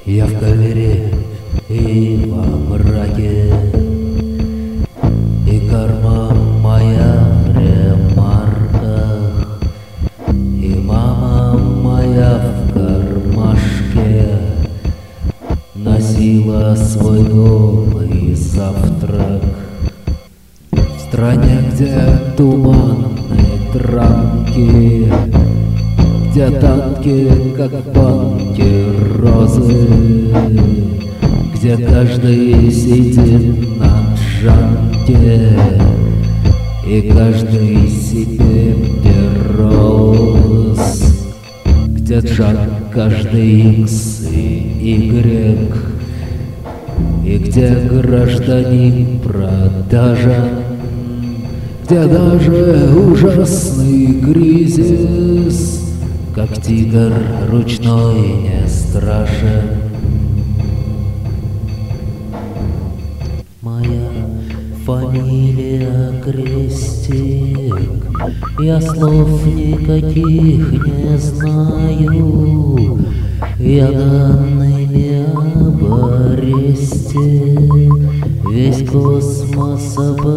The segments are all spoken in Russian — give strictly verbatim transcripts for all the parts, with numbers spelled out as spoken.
Я в кавере и во мраке, и карма моя в ремарках, и мама моя в кармашке носила свой голый завтрак. В стране, где туманные транки, где танки, как банки розы, где каждый сидит на джанке, и каждый себе берез, где джан каждый икс и игрек, и где гражданин продажен, где даже ужасный кризис, как тигр ручной, не страшен. Моя фамилия Крестик, я слов никаких не знаю, я данными об аресте весь космос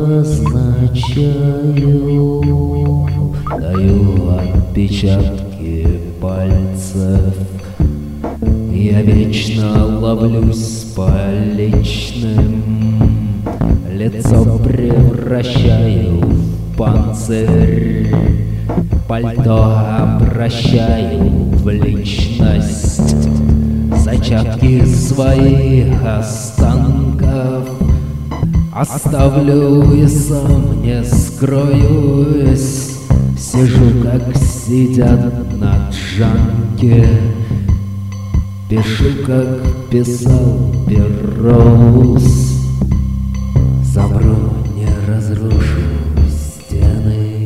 обозначаю, даю отпечатки пальцев, я вечно ловлюсь с поличным, лицо превращаю в панцирь, пальто обращаю в личность, зачатки своих останков оставлю и сам не скроюсь. Сижу, как сидят на джанке, пишу, как писал Берроуз. Замру, не разрушу стены,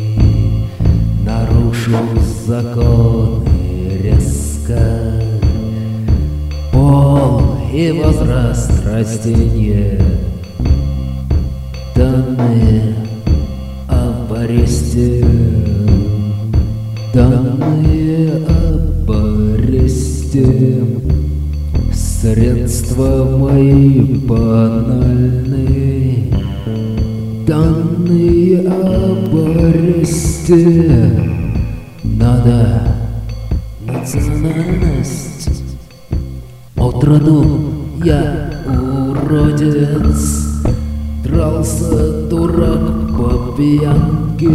нарушу законы резко. Пол и возраст растения, данные об аресте, данные об аресте. Средства мои банальные, данные об аресте. Надо национальность. Отроду я уродец, дрался дурак по пьянке.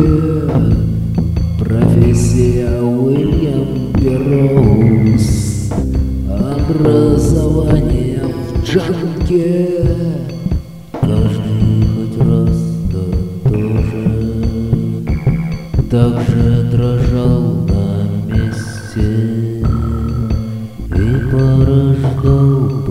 Профессия Уильям Берроуз, образование в джанке. Каждый хоть раз, да тоже так же дрожал на месте и порождал